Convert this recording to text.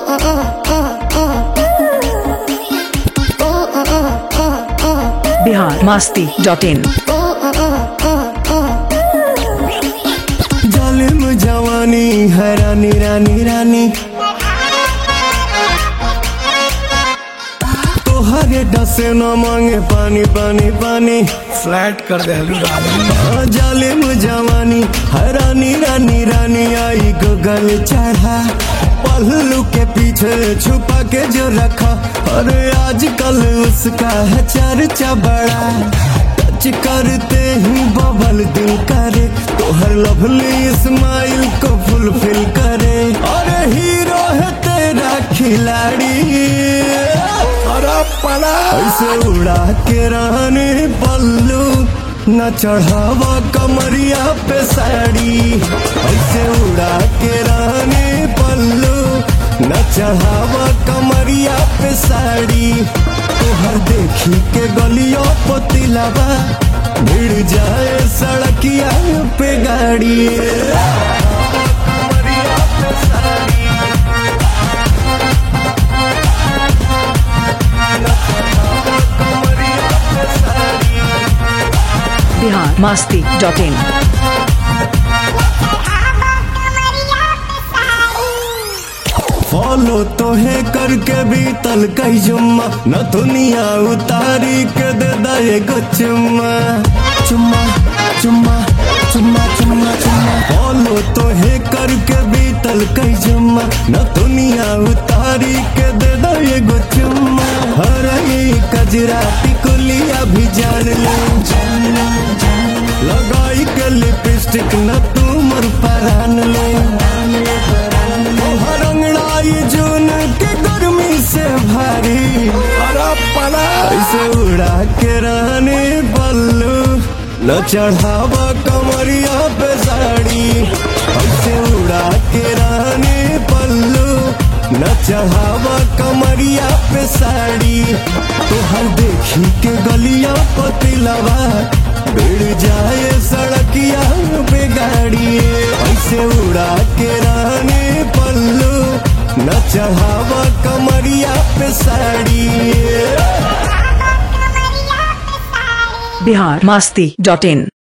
biharmasti.in जालिम जवानी है रानी रानी रानी तोहरे डसे न मांगे पानी पानी पानी फ्लैट कर दे जालिम जवानी है रानी रानी रानी आई गगल चढ़ा पल्लू के पीछे छुपा के जो रखा और आजकल उसका है चर्चा बड़ा टच करते ही बबल दिल करे तोहर लवली स्माइल को फुलफिल करे और हीरो है तेरा खिलाड़ी ऐसे उड़ा के रहने पल्लू न चढ़ावा कमरिया पे साड़ी ऐसे उड़ा के रहने पल्लू न चढ़ावा कमरिया पे साड़ी तोहर देखी के गलियों पतिलावा भिड़ जाए सड़किया पे गाड़ी कमरिया पे साड़ी biharmasti.in फॉलो तो है करके भी तल कई जुम्मा न दुनिया उतारी के दे दे गो चुम्मा चुम्मा चुम्मा चुम्मा चुम्मा चुम्मा फॉलो तो है करके भी तल कई जुम्मा न दुनिया उतारी के दे दे गो चुम्मा हर कजरा टिकुलिया भी जान ले लगाई के लिपस्टिक न तुमर परान ले रंगड़ाई जून के गर्मी से भारी ऐसे उड़ा के रहने पल्लू न चढ़ावा कमरिया पे साड़ी ऐसे उड़ा के रहने पल्लू न चढ़ावा कमरिया पे साड़ी तोहर देखी के गलिया पतिलवा भिड़ जाए सड़किया पे गाड़ी ऐसे उड़ा के रहने पल्लू न चढ़ावा कमरिया पे साड़ी biharmasti.in